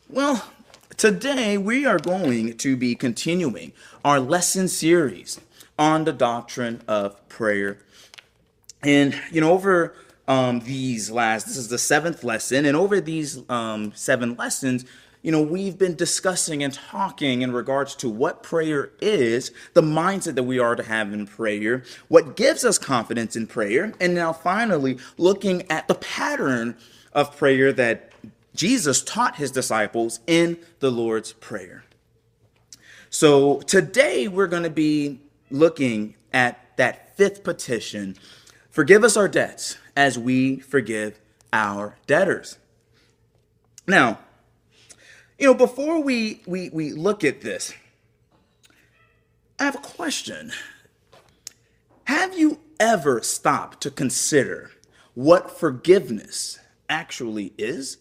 Well, today we are going to be continuing our lesson series on the doctrine of prayer. And, over this is the seventh lesson, and over these seven lessons, we've been discussing and talking in regards to what prayer is, the mindset that we are to have in prayer, what gives us confidence in prayer, and now finally looking at the pattern of prayer that Jesus taught his disciples in the Lord's Prayer. So today we're going to be looking at that fifth petition: forgive us our debts as we forgive our debtors. Now, before we look at this, I have a question. Have you ever stopped to consider what forgiveness actually is?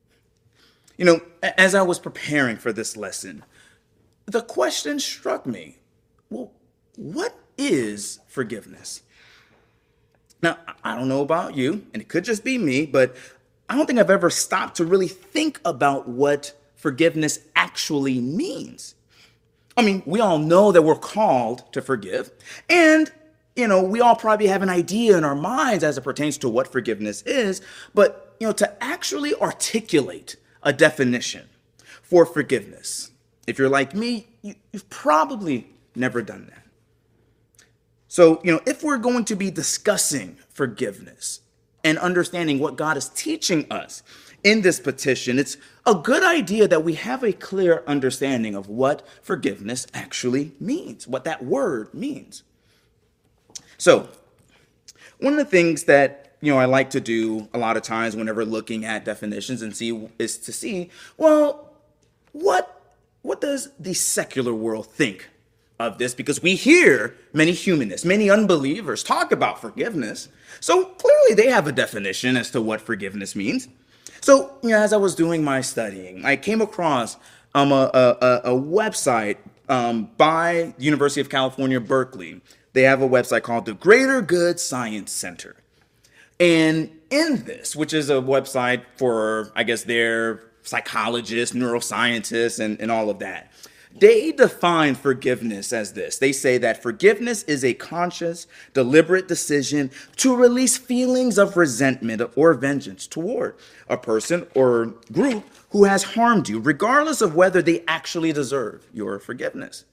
As I was preparing for this lesson, the question struck me. Well, what is forgiveness? Now, I don't know about you, and it could just be me, but I don't think I've ever stopped to really think about what forgiveness actually means. I mean, we all know that we're called to forgive, and we all probably have an idea in our minds as it pertains to what forgiveness is, but to actually articulate a definition for forgiveness, if you're like me, you've probably never done that. So, if we're going to be discussing forgiveness and understanding what God is teaching us in this petition, it's a good idea that we have a clear understanding of what forgiveness actually means, what that word means. So, one of the things that I like to do a lot of times whenever looking at definitions is to see, well, what does the secular world think of this? Because we hear many humanists, many unbelievers talk about forgiveness. So clearly they have a definition as to what forgiveness means. So, as I was doing my studying, I came across a website by the University of California, Berkeley. They have a website called the Greater Good Science Center. And in this, which is a website for, I guess, their psychologists, neuroscientists, and all of that, they define forgiveness as this. They say that forgiveness is a conscious, deliberate decision to release feelings of resentment or vengeance toward a person or group who has harmed you, regardless of whether they actually deserve your forgiveness.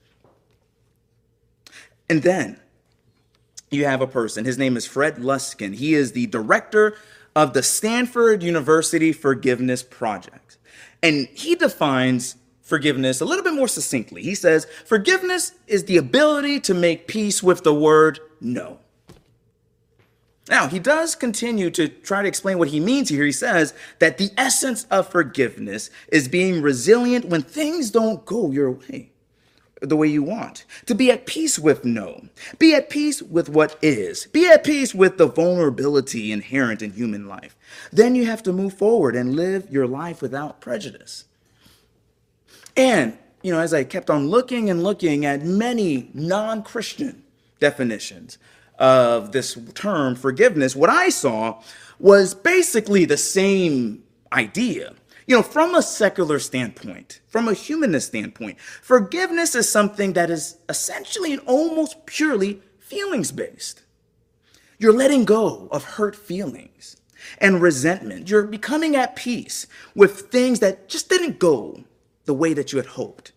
And then you have a person, his name is Fred Luskin. He is the director of the Stanford University Forgiveness Project. And he defines forgiveness a little bit more succinctly. He says, forgiveness is the ability to make peace with the word no. Now, he does continue to try to explain what he means here. He says that the essence of forgiveness is being resilient when things don't go your way, the way you want. To be at peace with no. Be at peace with what is. Be at peace with the vulnerability inherent in human life. Then you have to move forward and live your life without prejudice. And, as I kept on looking at many non-Christian definitions of this term forgiveness, what I saw was basically the same idea. From a secular standpoint, from a humanist standpoint, forgiveness is something that is essentially and almost purely feelings-based. You're letting go of hurt feelings and resentment. You're becoming at peace with things that just didn't go the way that you had hoped.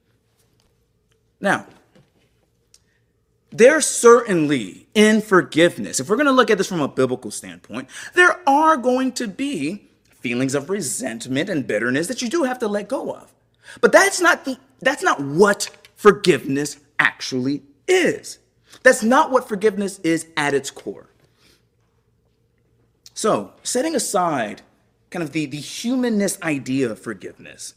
Now, there's certainly in forgiveness, if we're going to look at this from a biblical standpoint, there are going to be feelings of resentment and bitterness that you do have to let go of. But that's not what forgiveness actually is. That's not what forgiveness is at its core. So, setting aside kind of the humanist idea of forgiveness,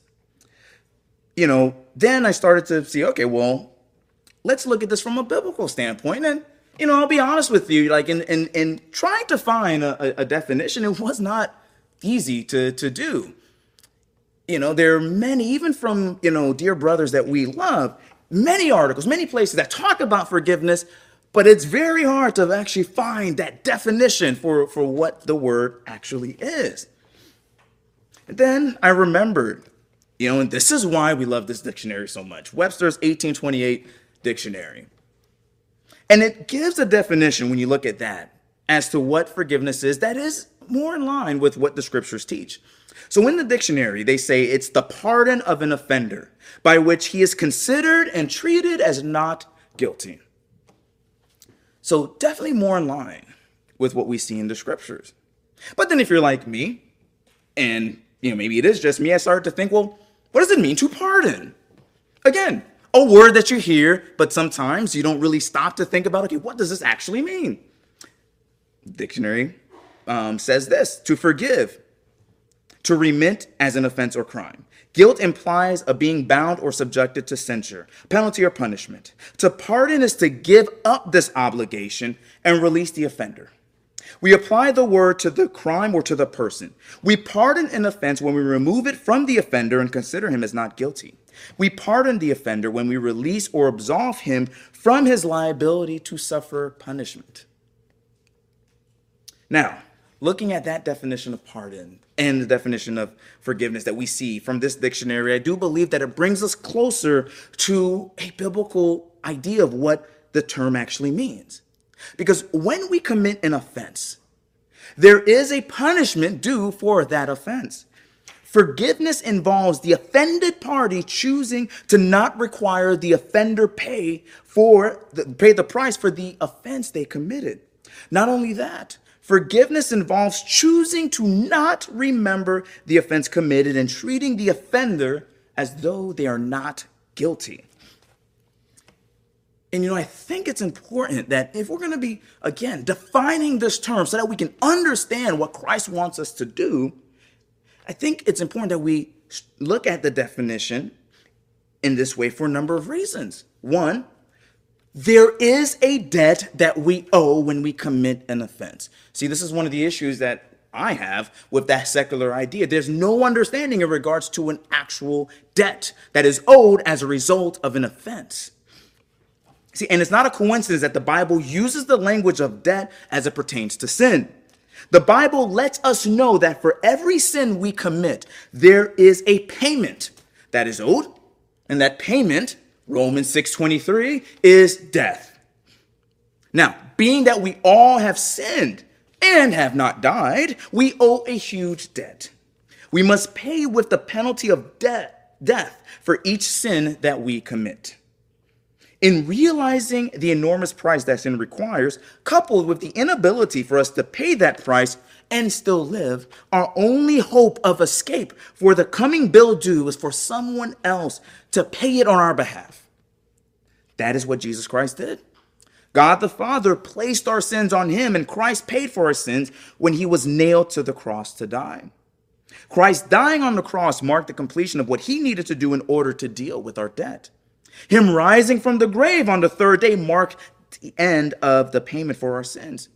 then I started to see, okay, well, let's look at this from a biblical standpoint. And, I'll be honest with you, like in trying to find a definition, it was not easy to do. There are many, even from, dear brothers that we love, many articles, many places that talk about forgiveness, but it's very hard to actually find that definition for what the word actually is. And then I remembered And this is why we love this dictionary so much. Webster's 1828 dictionary. And it gives a definition when you look at that as to what forgiveness is that is more in line with what the scriptures teach. So in the dictionary, they say it's the pardon of an offender by which he is considered and treated as not guilty. So definitely more in line with what we see in the scriptures. But then if you're like me, and maybe it is just me, I started to think, well, what does it mean to pardon? Again, a word that you hear, but sometimes you don't really stop to think about, okay, what does this actually mean? Dictionary says this: to forgive, to remit as an offense or crime. Guilt implies a being bound or subjected to censure, penalty, or punishment. To pardon is to give up this obligation and release the offender. We apply the word to the crime or to the person. We pardon an offense when we remove it from the offender and consider him as not guilty. We pardon the offender when we release or absolve him from his liability to suffer punishment. Now, looking at that definition of pardon and the definition of forgiveness that we see from this dictionary, I do believe that it brings us closer to a biblical idea of what the term actually means. Because when we commit an offense, there is a punishment due for that offense. Forgiveness involves the offended party choosing to not require the offender pay the price for the offense they committed. Not only that, forgiveness involves choosing to not remember the offense committed and treating the offender as though they are not guilty. And I think it's important that if we're going to be, again, defining this term so that we can understand what Christ wants us to do, I think it's important that we look at the definition in this way for a number of reasons. One, there is a debt that we owe when we commit an offense. See, this is one of the issues that I have with that secular idea. There's no understanding in regards to an actual debt that is owed as a result of an offense. See, and it's not a coincidence that the Bible uses the language of debt as it pertains to sin. The Bible lets us know that for every sin we commit, there is a payment that is owed, and that payment, Romans 6:23, is death. Now, being that we all have sinned and have not died, we owe a huge debt. We must pay with the penalty of death for each sin that we commit. In realizing the enormous price that sin requires, coupled with the inability for us to pay that price and still live, our only hope of escape for the coming bill due is for someone else to pay it on our behalf. That is what Jesus Christ did. God the Father placed our sins on him, and Christ paid for our sins when he was nailed to the cross to die. Christ dying on the cross marked the completion of what he needed to do in order to deal with our debt. Him rising from the grave on the third day marked the end of the payment for our sins.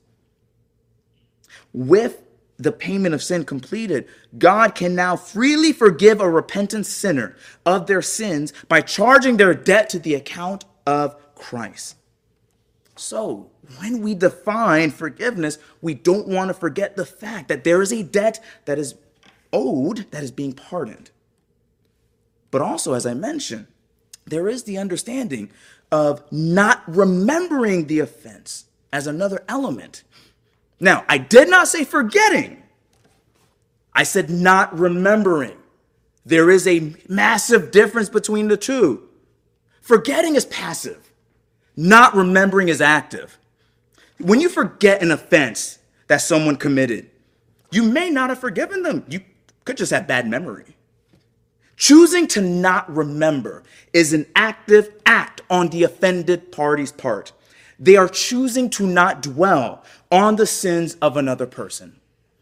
With the payment of sin completed, God can now freely forgive a repentant sinner of their sins by charging their debt to the account of Christ. So, when we define forgiveness, we don't want to forget the fact that there is a debt that is owed that is being pardoned. But also, as I mentioned, there is the understanding of not remembering the offense as another element. Now, I did not say forgetting. I said not remembering. There is a massive difference between the two. Forgetting is passive. Not remembering is active. When you forget an offense that someone committed, you may not have forgiven them. You could just have bad memory. Choosing to not remember is an active act on the offended party's part. They are choosing to not dwell on the sins of another person.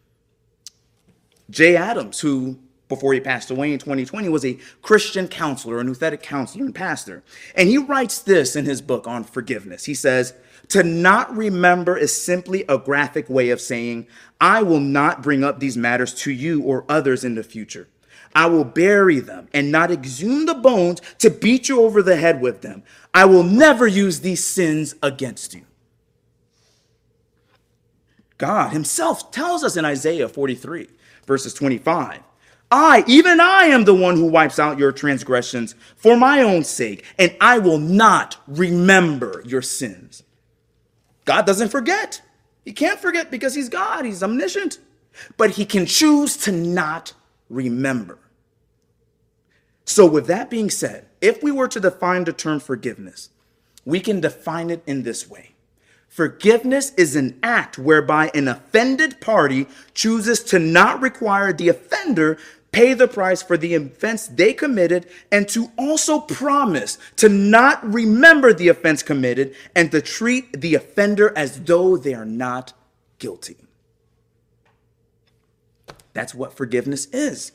Jay Adams, who before he passed away in 2020 was a Christian counselor, a Nuthetic counselor and pastor. And he writes this in his book on forgiveness. He says, "To not remember is simply a graphic way of saying, I will not bring up these matters to you or others in the future. I will bury them and not exhume the bones to beat you over the head with them. I will never use these sins against you." God himself tells us in Isaiah 43, verses 25, Even I am the one who wipes out your transgressions for my own sake, and I will not remember your sins. God doesn't forget. He can't forget because he's God. He's omniscient. But he can choose to not remember. So with that being said, if we were to define the term forgiveness, we can define it in this way. Forgiveness is an act whereby an offended party chooses to not require the offender pay the price for the offense they committed, and to also promise to not remember the offense committed and to treat the offender as though they are not guilty. That's what forgiveness is.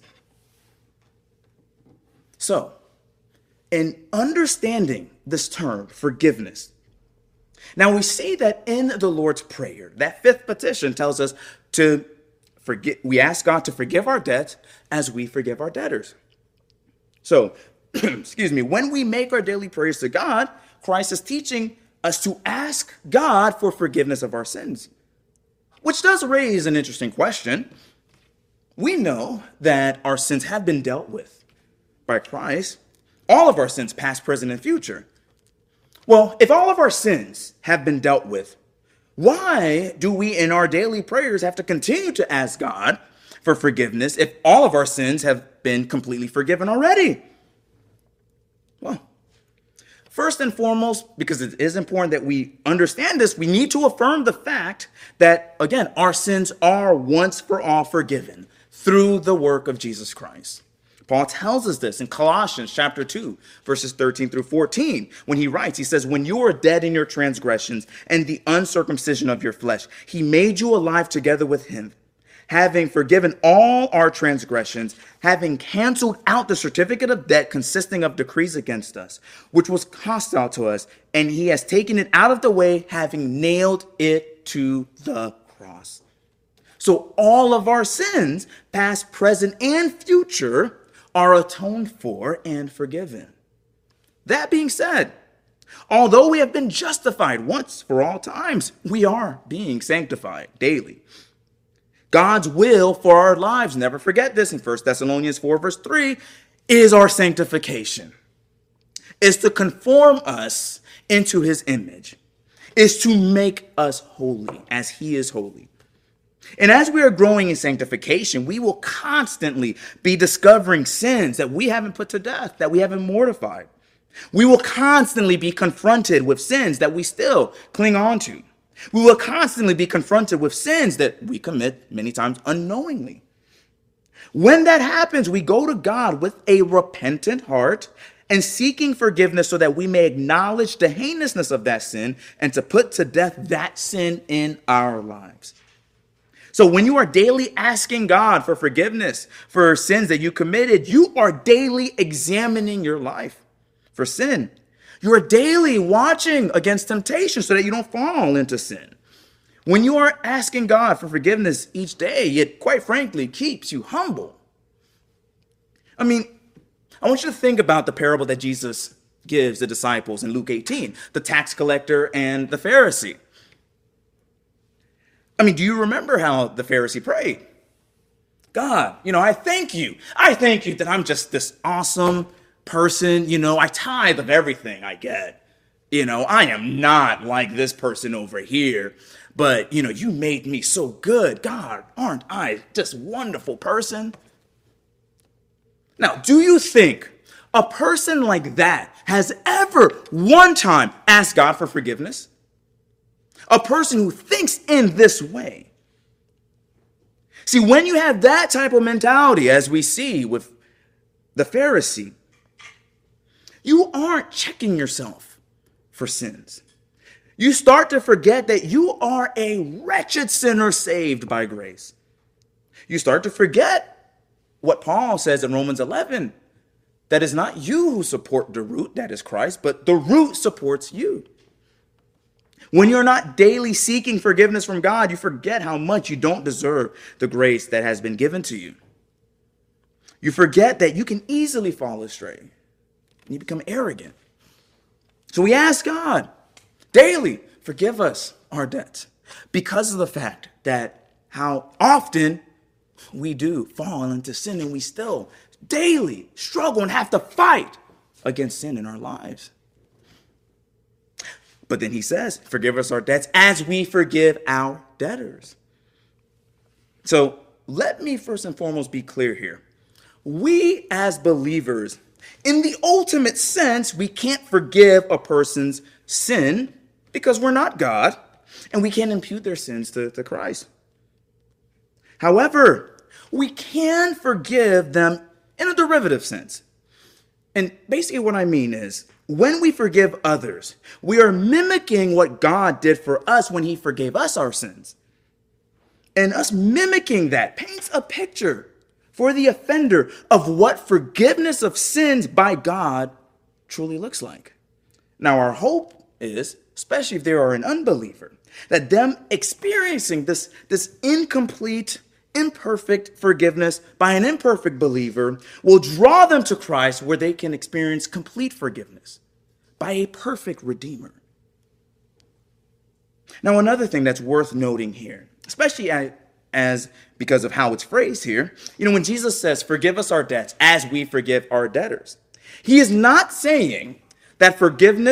So, in understanding this term, forgiveness, now we see that in the Lord's Prayer, that fifth petition tells us to forgive. We ask God to forgive our debts as we forgive our debtors. So, when we make our daily prayers to God, Christ is teaching us to ask God for forgiveness of our sins, which does raise an interesting question. We know that our sins have been dealt with by Christ, all of our sins, past, present, and future. Well, if all of our sins have been dealt with, why do we in our daily prayers have to continue to ask God for forgiveness if all of our sins have been completely forgiven already? Well, first and foremost, because it is important that we understand this, we need to affirm the fact that, again, our sins are once for all forgiven through the work of Jesus Christ. Paul tells us this in Colossians chapter 2, verses 13 through 14. When he writes, he says, when you were dead in your transgressions and the uncircumcision of your flesh, he made you alive together with him, having forgiven all our transgressions, having canceled out the certificate of debt consisting of decrees against us, which was hostile to us, and he has taken it out of the way, having nailed it to the cross. So all of our sins, past, present, and future, are atoned for and forgiven. That being said, although we have been justified once for all times, we are being sanctified daily. God's will for our lives, never forget this, in 1 Thessalonians 4, verse 3, is our sanctification. Is to conform us into his image. Is to make us holy as he is holy. And as we are growing in sanctification, we will constantly be discovering sins that we haven't put to death, that we haven't mortified. We will constantly be confronted with sins that we still cling on to. We will constantly be confronted with sins that we commit many times unknowingly. When that happens, we go to God with a repentant heart and seeking forgiveness so that we may acknowledge the heinousness of that sin and to put to death that sin in our lives. So when you are daily asking God for forgiveness for sins that you committed, you are daily examining your life for sin. You are daily watching against temptation so that you don't fall into sin. When you are asking God for forgiveness each day, it quite frankly keeps you humble. I want you to think about the parable that Jesus gives the disciples in Luke 18, the tax collector and the Pharisee. Do you remember how the Pharisee prayed? God, I thank you. I thank you that I'm just this awesome person. I tithe of everything I get. I am not like this person over here. But, you made me so good. God, aren't I just a wonderful person? Now, do you think a person like that has ever one time asked God for forgiveness? A person who thinks in this way. See, when you have that type of mentality, as we see with the Pharisee, you aren't checking yourself for sins. You start to forget that you are a wretched sinner saved by grace. You start to forget what Paul says in Romans 11, that it's not you who support the root, that is Christ, but the root supports you. When you're not daily seeking forgiveness from God, you forget how much you don't deserve the grace that has been given to you. You forget that you can easily fall astray and you become arrogant. So we ask God daily, forgive us our debts, because of the fact that how often we do fall into sin, and we still daily struggle and have to fight against sin in our lives. But then he says, forgive us our debts as we forgive our debtors. So let me first and foremost be clear here. We as believers, in the ultimate sense, we can't forgive a person's sin because we're not God, and we can't impute their sins to Christ. However, we can forgive them in a derivative sense. And basically what I mean is, when we forgive others, we are mimicking what God did for us when he forgave us our sins. And us mimicking that paints a picture for the offender of what forgiveness of sins by God truly looks like. Now, our hope is, especially if they are an unbeliever, that them experiencing this incomplete, imperfect forgiveness by an imperfect believer will draw them to Christ, where they can experience complete forgiveness by a perfect Redeemer. Now, another thing that's worth noting here, especially as because of how it's phrased here, when Jesus says, forgive us our debts as we forgive our debtors, he is not saying that forgiving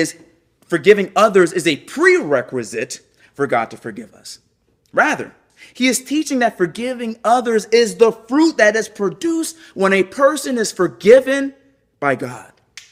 others is a prerequisite for God to forgive us. Rather, he is teaching that forgiving others is the fruit that is produced when a person is forgiven by God.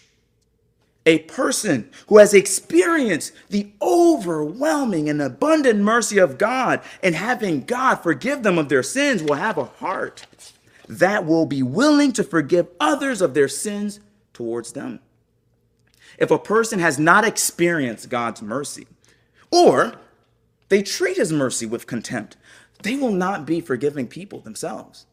A person who has experienced the overwhelming and abundant mercy of God and having God forgive them of their sins will have a heart that will be willing to forgive others of their sins towards them. If a person has not experienced God's mercy, or they treat his mercy with contempt, they will not be forgiving people themselves.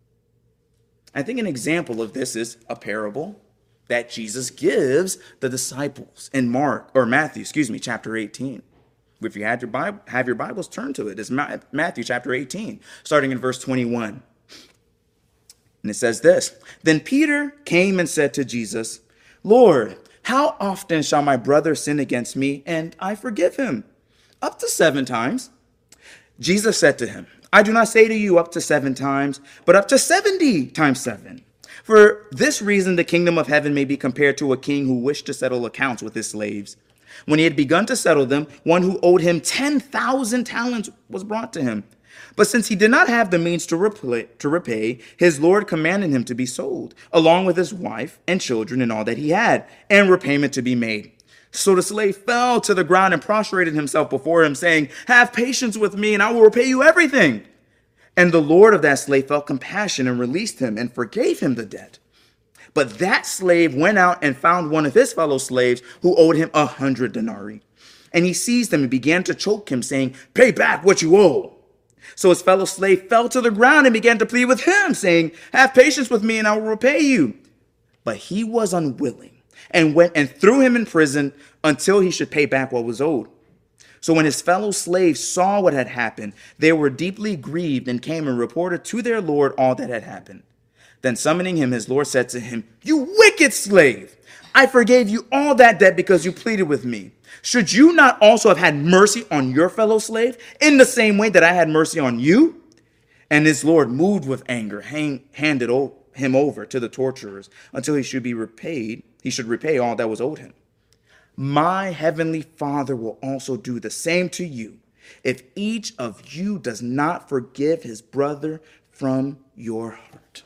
I think an example of this is a parable that Jesus gives the disciples in Matthew, chapter 18. If you have your Bibles, turn to it. It's Matthew chapter 18, starting in verse 21. And it says this, then Peter came and said to Jesus, Lord, how often shall my brother sin against me and I forgive him? Up to 7 times. Jesus said to him, I do not say to you up to 7 times, but up to 70 times 7. For this reason, the kingdom of heaven may be compared to a king who wished to settle accounts with his slaves. When he had begun to settle them, one who owed him 10,000 talents was brought to him. But since he did not have the means to repay, his Lord commanded him to be sold, along with his wife and children and all that he had, and repayment to be made. So the slave fell to the ground and prostrated himself before him, saying, have patience with me, and I will repay you everything. And the Lord of that slave felt compassion and released him and forgave him the debt. But that slave went out and found one of his fellow slaves who owed him 100 denarii. And he seized him and began to choke him, saying, pay back what you owe. So his fellow slave fell to the ground and began to plead with him, saying, have patience with me and I will repay you. But he was unwilling and went and threw him in prison until he should pay back what was owed. So when his fellow slaves saw what had happened, they were deeply grieved and came and reported to their Lord all that had happened. Then summoning him, his Lord said to him, you wicked slave, I forgave you all that debt because you pleaded with me. Should you not also have had mercy on your fellow slave in the same way that I had mercy on you? And his Lord, moved with anger, handed him over to the torturers until he should repay all that was owed him. My heavenly Father will also do the same to you if each of you does not forgive his brother from your heart.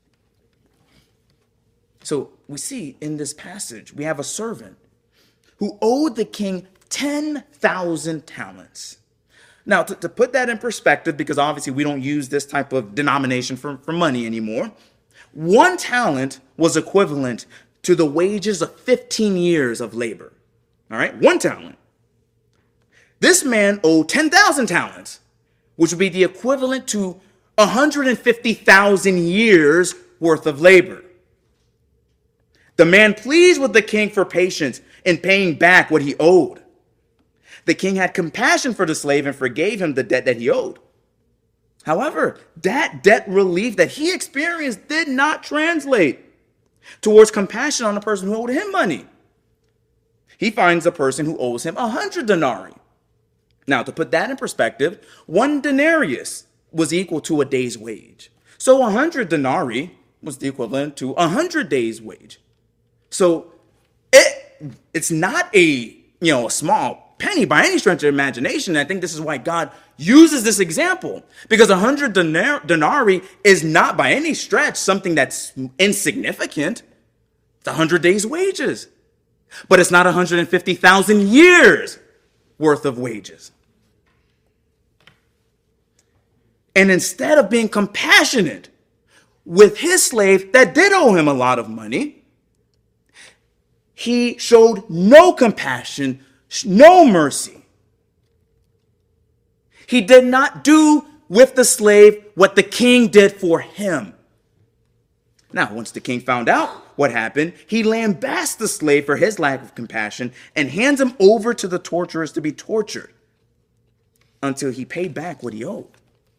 So we see in this passage, we have a servant who owed the king 10,000 talents. Now, to put that in perspective, because obviously we don't use this type of denomination for money anymore, 1 talent was equivalent to the wages of 15 years of labor. All right, 1 talent. This man owed 10,000 talents, which would be the equivalent to 150,000 years worth of labor. The man pleads with the king for patience in paying back what he owed. The king had compassion for the slave and forgave him the debt that he owed. However, that debt relief that he experienced did not translate towards compassion on the person who owed him money. He finds a person who owes him 100 denarii. Now, to put that in perspective, 1 denarius was equal to a day's wage. So 100 denarii was the equivalent to 100 days' wage. So it's not a small penny by any stretch of imagination. I think this is why God uses this example, because 100 denarii is not by any stretch something that's insignificant. It's 100 days' wages, but it's not 150,000 years worth of wages. And instead of being compassionate with his slave that did owe him a lot of money, he showed no compassion, no mercy. He did not do with the slave what the king did for him. Now, once the king found out what happened, he lambasted the slave for his lack of compassion and hands him over to the torturers to be tortured until he paid back what he owed.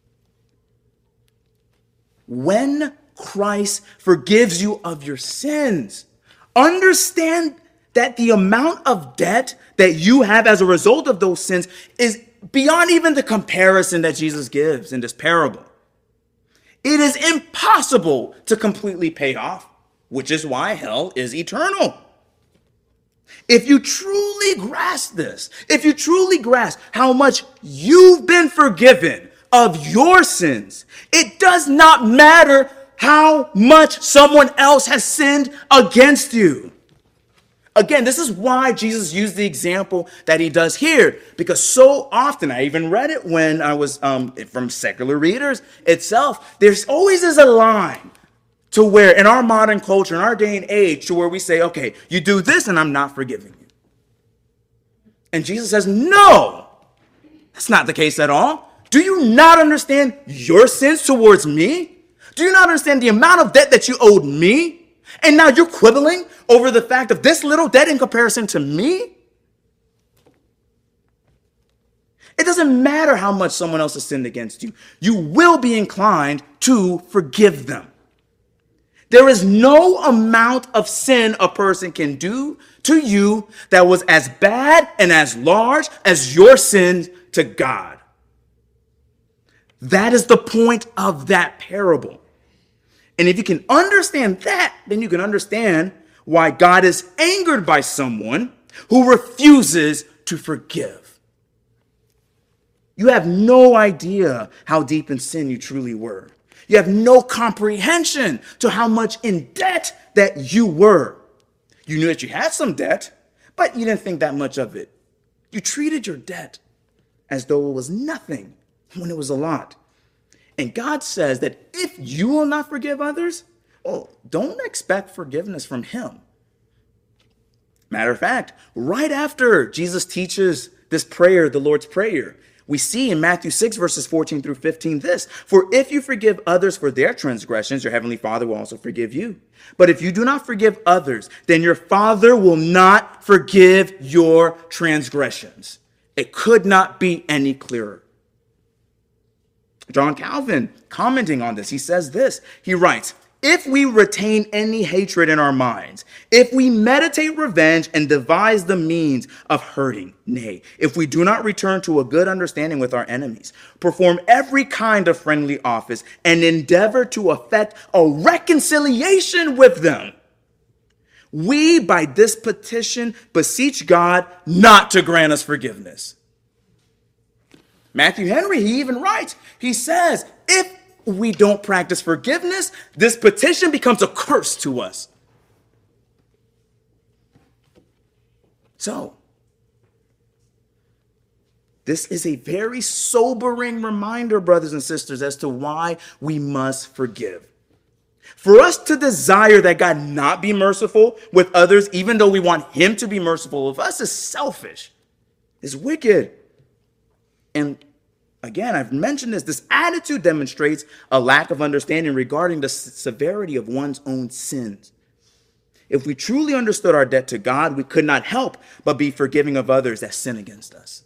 When Christ forgives you of your sins, understand that the amount of debt that you have as a result of those sins is beyond even the comparison that Jesus gives in this parable. It is impossible to completely pay off, which is why hell is eternal. If you truly grasp this, if you truly grasp how much you've been forgiven of your sins, it does not matter how much someone else has sinned against you. Again, this is why Jesus used the example that he does here, because so often, I even read it when I was from secular readers itself, there's always is a line to where in our modern culture, in our day and age, to where we say, okay, you do this and I'm not forgiving you. And Jesus says, no, that's not the case at all. Do you not understand your sins towards me? Do you not understand the amount of debt that you owed me? And now you're quibbling over the fact of this little debt in comparison to me? It doesn't matter how much someone else has sinned against you. You will be inclined to forgive them. There is no amount of sin a person can do to you that was as bad and as large as your sin to God. That is the point of that parable. And if you can understand that, then you can understand why God is angered by someone who refuses to forgive. You have no idea how deep in sin you truly were. You have no comprehension to how much in debt that you were. You knew that you had some debt, but you didn't think that much of it. You treated your debt as though it was nothing when it was a lot. And God says that if you will not forgive others, well, don't expect forgiveness from him. Matter of fact, right after Jesus teaches this prayer, the Lord's Prayer, we see in Matthew 6, verses 14 through 15 this: for if you forgive others for their transgressions, your heavenly Father will also forgive you. But if you do not forgive others, then your Father will not forgive your transgressions. It could not be any clearer. John Calvin, commenting on this, he says this. He writes, if we retain any hatred in our minds, if we meditate revenge and devise the means of hurting, nay, if we do not return to a good understanding with our enemies, perform every kind of friendly office, and endeavor to effect a reconciliation with them, we by this petition beseech God not to grant us forgiveness. Matthew Henry, he even writes, he says, if we don't practice forgiveness, this petition becomes a curse to us. So, this is a very sobering reminder, brothers and sisters, as to why we must forgive. For us to desire that God not be merciful with others, even though we want him to be merciful with us, is selfish, is wicked. And again, I've mentioned this attitude demonstrates a lack of understanding regarding the severity of one's own sins. If we truly understood our debt to God, we could not help but be forgiving of others that sin against us.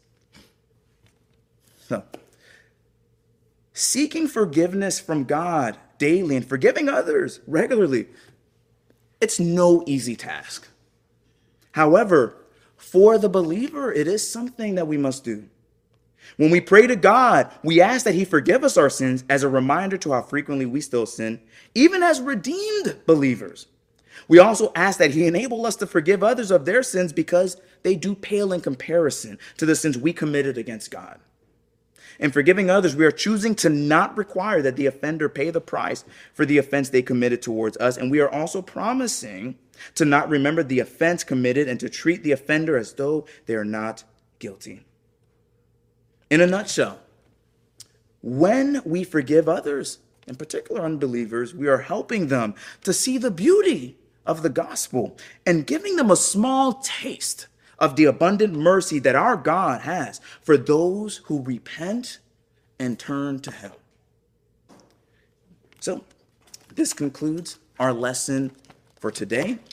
So, seeking forgiveness from God daily and forgiving others regularly, it's no easy task. However, for the believer, it is something that we must do. When we pray to God, we ask that he forgive us our sins as a reminder to how frequently we still sin, even as redeemed believers. We also ask that he enable us to forgive others of their sins because they do pale in comparison to the sins we committed against God. In forgiving others, we are choosing to not require that the offender pay the price for the offense they committed towards us. And we are also promising to not remember the offense committed and to treat the offender as though they are not guilty. In a nutshell, when we forgive others, in particular unbelievers, we are helping them to see the beauty of the gospel and giving them a small taste of the abundant mercy that our God has for those who repent and turn to him. So, this concludes our lesson for today.